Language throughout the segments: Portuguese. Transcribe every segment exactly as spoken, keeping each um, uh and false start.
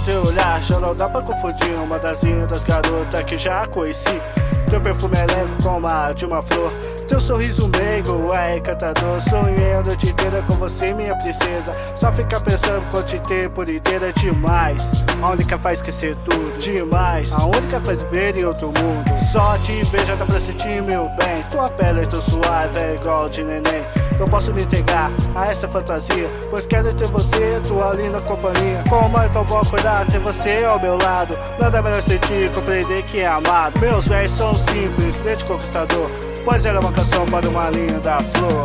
teu olhar, já não dá pra confundir uma das lindas garotas que já conheci. Teu perfume é leve como a de uma flor, teu sorriso meigo é encantador. Sonhei a noite inteira com você, minha princesa. Só ficar pensando com te ter por inteira é demais. A única faz esquecer tudo, demais. A única faz ver em outro mundo. Só te ver já dá pra sentir meu bem. Tua pele é tão suave, é igual de neném. Eu posso me entregar a essa fantasia, pois quero ter você, tua linda companhia. Como é tão bom acordar, ter você ao meu lado. Nada melhor sentir, compreender que é amado. Meus versos são simples, leite conquistador, pois ela é uma canção para uma linda flor.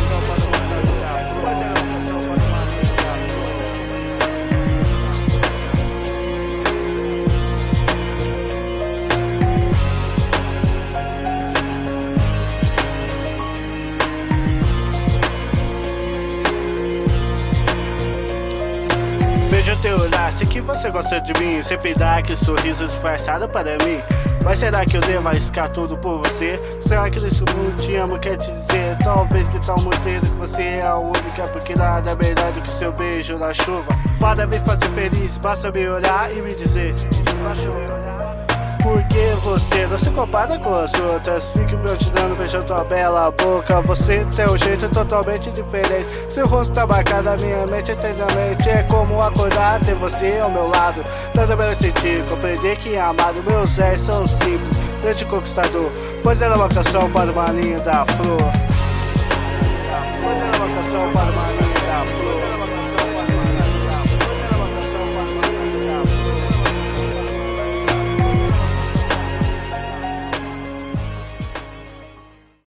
Vejo teu olhar, sei que você gosta de mim. Sempre dá aquele sorriso disfarçado para mim. Mas será que eu devo arriscar tudo por você? Será que nesse mundo te amo quer te dizer? Talvez que tão muito que você é a única, porque nada é melhor do que seu beijo na chuva. Para me fazer feliz, basta me olhar e me dizer: basta me olhar. Porque você não se compara com as outras. Fico me odiando, beijando tua bela boca. Você tem um jeito totalmente diferente. Seu rosto tá marcado na minha mente eternamente. É como acordar, ter você ao meu lado. Nada melhor sentir, compreender que é amado. Meus versos são simples, leite conquistador, pois ela é uma canção para uma linda flor. Pois ela é uma canção para uma